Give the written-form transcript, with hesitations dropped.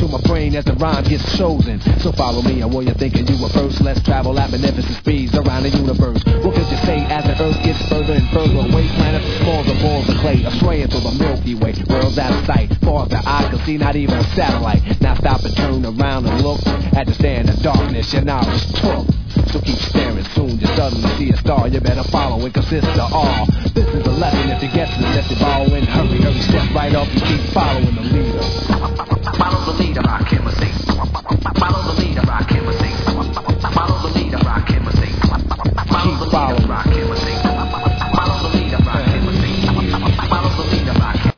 my brain as the rhyme gets chosen. So follow me, and while you're thinking you were first, let's travel at magnificent speeds around the universe. What could you say as the earth gets further and further away? Planets are small, the balls of clay are straying through the Milky Way. Worlds out of sight, far as the eye can see, not even a satellite. Now stop and turn around and look at the stand of darkness your knowledge took. So keep staring, soon you suddenly see a star. You better follow it, cause it's the all. This is a lesson if you get to it, if you borrow in. Hurry, hurry, step right up and keep following the leader. Follow the leader, rock.